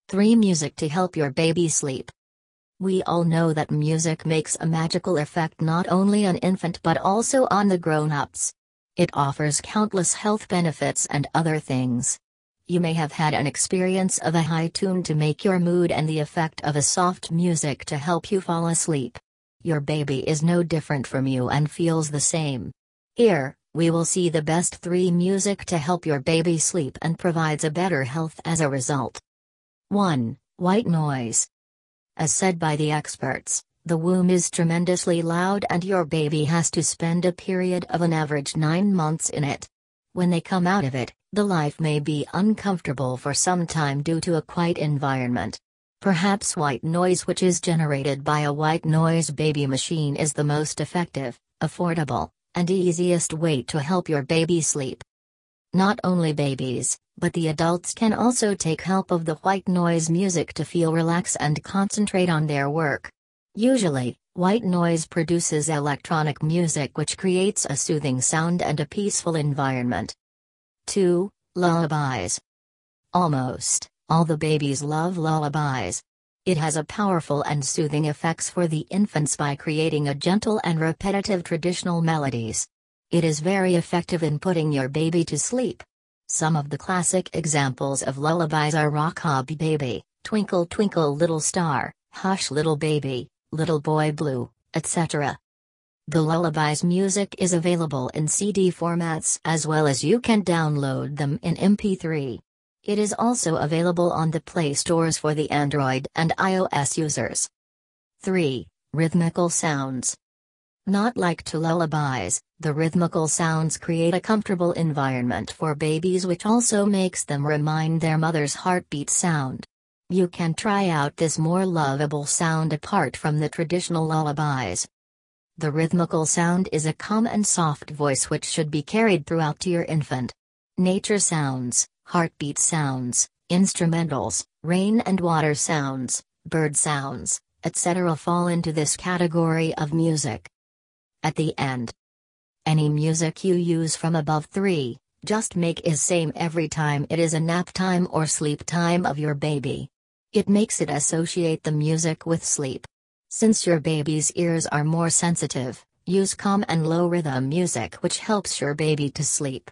3 Music to help your baby sleep. We all know that music makes a magical effect not only on infant but also on the grown-ups. It offers countless health benefits and other things. You may have had an experience of a high tune to make your mood and the effect of a soft music to help you fall asleep. Your baby is no different from you and feels the same. Here, we will see the best 3 music to help your baby sleep and provides a better health as a result. 1. White noise. As said by the experts, the womb is tremendously loud and your baby has to spend a period of an average 9 months in it. When they come out of it, the life may be uncomfortable for some time due to a quiet environment. Perhaps white noise, which is generated by a white noise baby machine, is the most effective, affordable, and easiest way to help your baby sleep. Not only babies, but the adults can also take help of the white noise music to feel relaxed and concentrate on their work. Usually, white noise produces electronic music which creates a soothing sound and a peaceful environment. 2. Lullabies. Almost all the babies love lullabies. It has a powerful and soothing effects for the infants by creating a gentle and repetitive traditional melodies. It is very effective in putting your baby to sleep. Some of the classic examples of lullabies are Rock-a-Bye Baby, Twinkle Twinkle Little Star, Hush Little Baby, Little Boy Blue, etc. The lullabies music is available in CD formats as well as you can download them in MP3. It is also available on the Play stores for the Android and iOS users. 3. Rhythmical sounds. Not like to lullabies, the rhythmical sounds create a comfortable environment for babies which also makes them remind their mother's heartbeat sound. You can try out this more lovable sound apart from the traditional lullabies. The rhythmical sound is a calm and soft voice which should be carried throughout to your infant. Nature sounds, heartbeat sounds, instrumentals, rain and water sounds, bird sounds, etc. fall into this category of music. At the end, any music you use from above 3, just make is same every time it is a nap time or sleep time of your baby. It makes it associate the music with sleep. Since your baby's ears are more sensitive, use calm and low rhythm music which helps your baby to sleep.